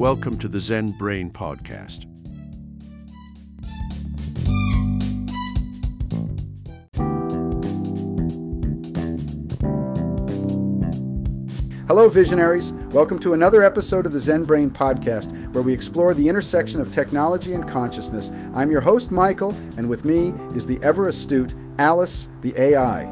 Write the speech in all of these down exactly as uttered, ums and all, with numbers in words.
Welcome to the Zen Brain Podcast. Hello, visionaries. Welcome to another episode of the Zen Brain Podcast, where we explore the intersection of technology and consciousness. I'm your host, Michael, and with me is the ever-astute Alice, the A I.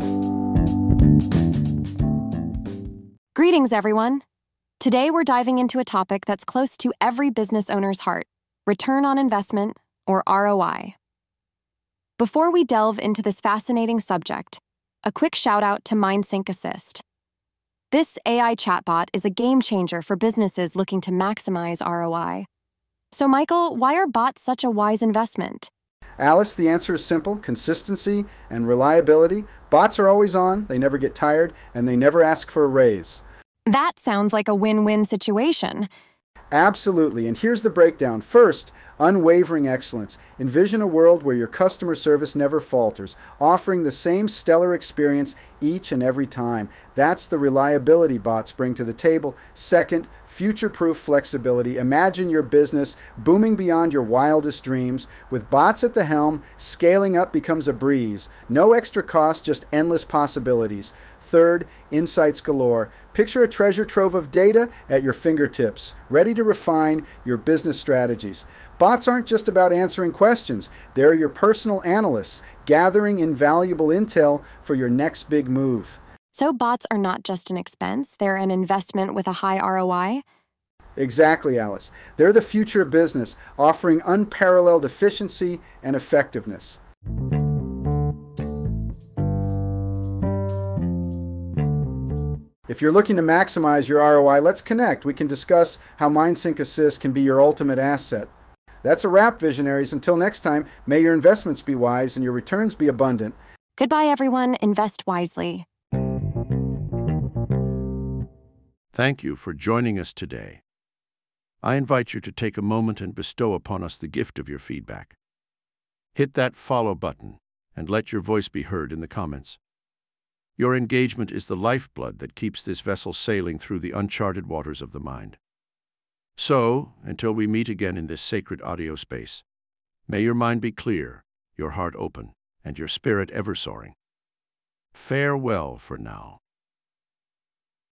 Greetings, everyone. Today, we're diving into a topic that's close to every business owner's heart: return on investment, or R O I. Before we delve into this fascinating subject, a quick shout-out to MindSync Assist. This A I chatbot is a game changer for businesses looking to maximize R O I. So, Michael, why are bots such a wise investment? Alice, the answer is simple: consistency and reliability. Bots are always on, they never get tired, and they never ask for a raise. That sounds like a win-win situation. Absolutely, and here's the breakdown. First, unwavering excellence. Envision a world where your customer service never falters, offering the same stellar experience each and every time. That's the reliability bots bring to the table. Second, future-proof flexibility. Imagine your business booming beyond your wildest dreams. With bots at the helm, scaling up becomes a breeze. No extra cost, just endless possibilities. Third, insights galore. Picture a treasure trove of data at your fingertips, ready to refine your business strategies. Bots aren't just about answering questions. They're your personal analysts, gathering invaluable intel for your next big move. So bots are not just an expense, they're an investment with a high R O I? Exactly, Alice. They're the future of business, offering unparalleled efficiency and effectiveness. If you're looking to maximize your R O I, let's connect. We can discuss how MindSync Assist can be your ultimate asset. That's a wrap, visionaries. Until next time, may your investments be wise and your returns be abundant. Goodbye, everyone. Invest wisely. Thank you for joining us today. I invite you to take a moment and bestow upon us the gift of your feedback. Hit that follow button and let your voice be heard in the comments. Your engagement is the lifeblood that keeps this vessel sailing through the uncharted waters of the mind. So, until we meet again in this sacred audio space, may your mind be clear, your heart open, and your spirit ever soaring. Farewell for now.